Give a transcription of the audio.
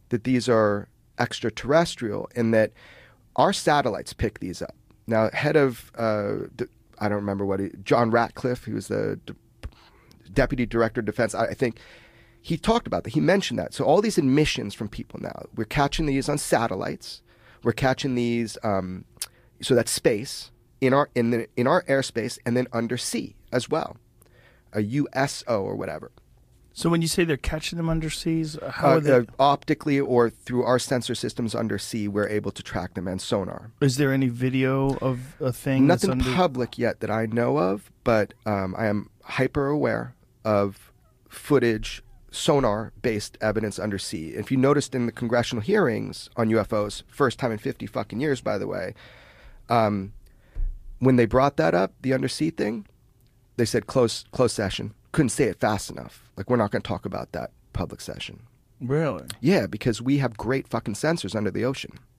that these are extraterrestrial and that our satellites pick these up. Now, head of, I don't remember John Ratcliffe, who was the Deputy Director of Defense, I think he talked about that. He mentioned that. So all these admissions from people now, we're catching these on satellites. We're catching these, so that's space, in our airspace, and then undersea as well, a USO or whatever. So when you say they're catching them underseas, how are they? Optically or through our sensor systems undersea, we're able to track them and sonar. Is there any video of a thing? Nothing public yet that I know of, but I am hyper aware of footage, sonar-based evidence undersea. If you noticed in the congressional hearings on UFOs, first time in 50 fucking years, by the way, when they brought that up, the undersea thing, they said close session. Couldn't say it fast enough. Like, we're not going to talk about that public session. Really? Yeah, because we have great fucking sensors under the ocean.